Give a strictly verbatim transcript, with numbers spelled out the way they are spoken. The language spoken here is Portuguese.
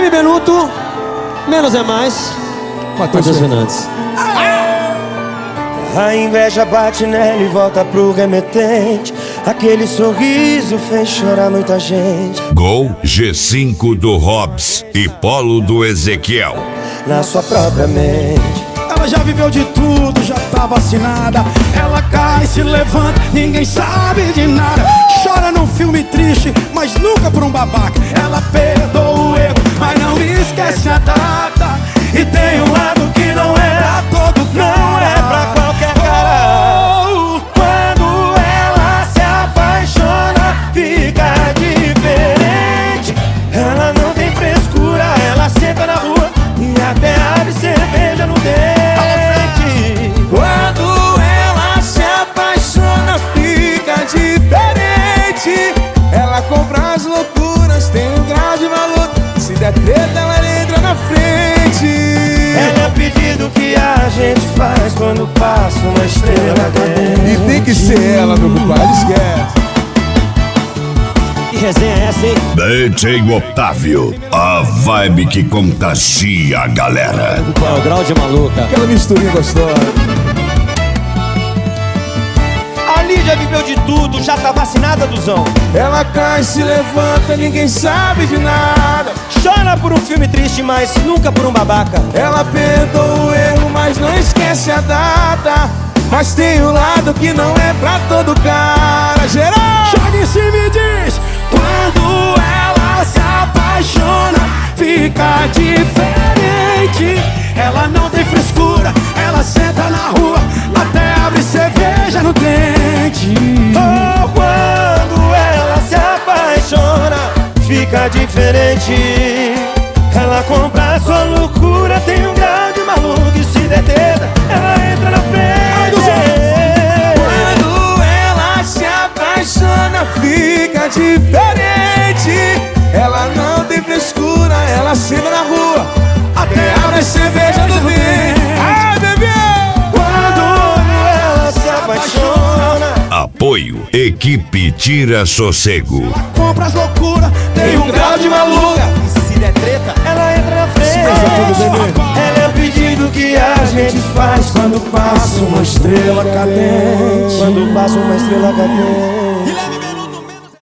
Jaime Benuto, Menos é Mais, Matheus Fernandes. A inveja bate nela e volta pro remetente. Aquele sorriso fez chorar muita gente. Gol G cinco do Hobbs e Polo do Ezequiel. Na sua própria mente. Ela já viveu de tudo, já tá vacinada. Ela cai, se levanta, ninguém sabe de nada. Chora num filme triste, mas nunca por um babaca. Ela perdoa o erro, mas não esquece a data. E tem um lado que não é a todo cara, não é pra qualquer cara. oh, Quando ela se apaixona, fica diferente. Ela não tem frescura, ela senta na rua e até abre cerveja no dente. Quando ela se apaixona, fica diferente. Ela compra as loucuras, tem um grau de valor. Se der treta, ela entra na frente. Ela é o pedido que a gente faz quando passa uma estrela cadente. E tem que ser ela, meu compadre, esquece. Que resenha é essa, hein? D J Otávio, a vibe que contagia a galera. Qual é o grau de maluca? Aquela misturinha gostosa. A Lídia viveu de tudo, já tá vacinada, Duzão. Ela cai, se levanta, ninguém sabe de nada. Chora por um filme triste, mas nunca por um babaca. Ela perdoa o erro, mas não esquece a data. Mas tem um lado que não é pra todo cara. Geral! Joga em cima e diz: quando ela se apaixona, fica diferente. Ela não tem frescura, ela senta na rua, até abre cerveja no dente. Oh, quando ela se apaixona, fica diferente. Ela compra a sua loucura, tem um grau de maluco. E se der treta, ela entra na frente. Quando ela se apaixona, fica diferente. Ela não tem frescura, ela senta na rua, até abre cerveja no dente. Ai, bebê! Quando ela se apaixona. Apoio Equipe Tira Sossego. Compra as loucuras, tem um grau de maluca. E se der treta, ela entra na frente. Ela é o pedido que a gente faz quando passa uma estrela cadente. Quando passa uma estrela cadente.